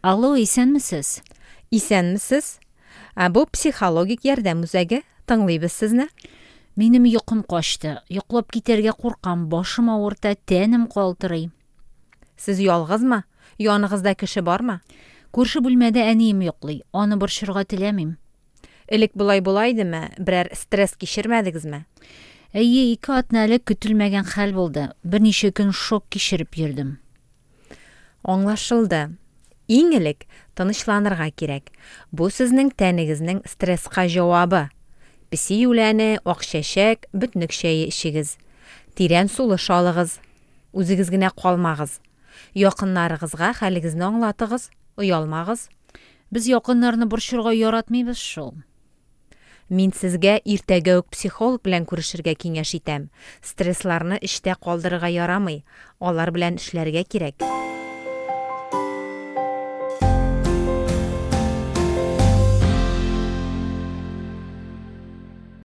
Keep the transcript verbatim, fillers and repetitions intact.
Алло, исәнмесез? Исәнмесез? Ә, Бу психологик ярдәм үзәге. Тыңлыйбыз сезне. Минем йокым качты. Йоклап китәргә куркам, башым авырта, тәнем калтырый. Сез ялгызмы? Яныгызда кеше бармы? Күрше бүлмәдә әнием йоклый. Аны борчырга теләмим. Элек булай булайдымы? Берәр стресс кичермәдегезме? Әйе, ике атна элек көтелмәгән хәл булды. Берничә көн шок кичереп йөрдем. Аңлашылды. Иң элек тынычланырга кирәк. Бу сезнең тәнегезнең стресска җавабы. Песи үләне, ак чәчәк, бөтнек чәе ичегез. Тирән сулыш алыгыз. Үзегез генә калмагыз. Якыннарыгызга хәлегезне аңлатыгыз. Уялмагыз. Без якыннарны борчырга яратмыйбыз шул. Мин сезгә иртәгә үк психолог белән күрешергә киңәш итәм. Стрессларны эштә калдырырга ярамый. Алар белән эшләргә кирәк.